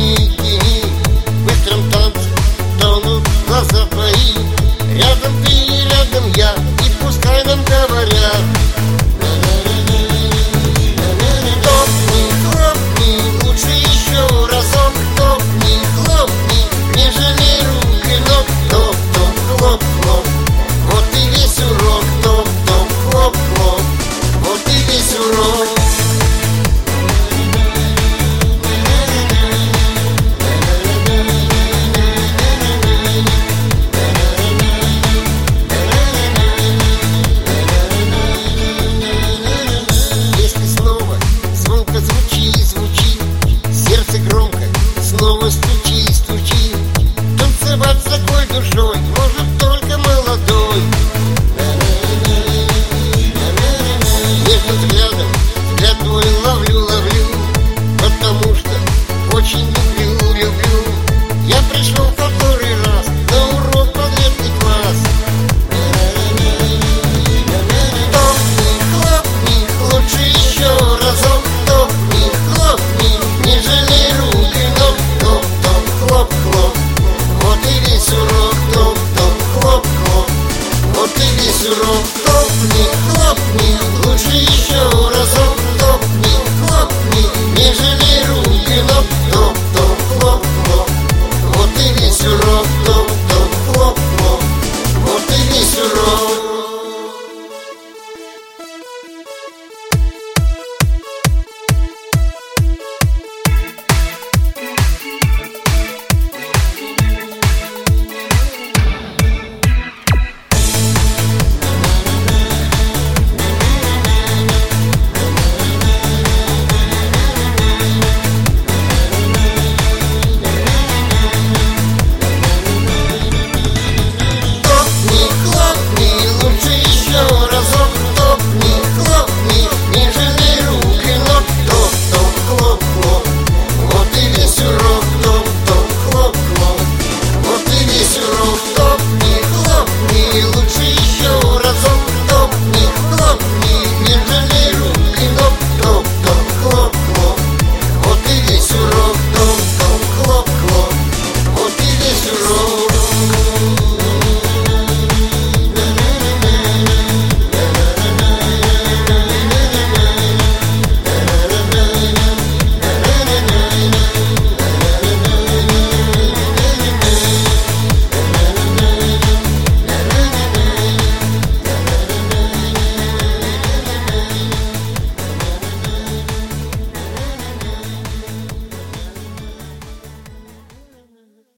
тени, в быстром танце тонут глаза твои. Рядом ты и рядом я, и пускай нам говорят. Топни, хлопни, лучше еще разок. Топни, хлопни, не жалей рук и ног. Топ, топ, хлоп, хлоп, вот и весь урок. Топ, топ, хлоп, хлоп, вот и весь урок. Снова стучи, стучи. Танцевать с такой душой может только молодой. Между взглядом взгляд твой ловлю, ловлю, потому что очень люблю, люблю. Я пришел в который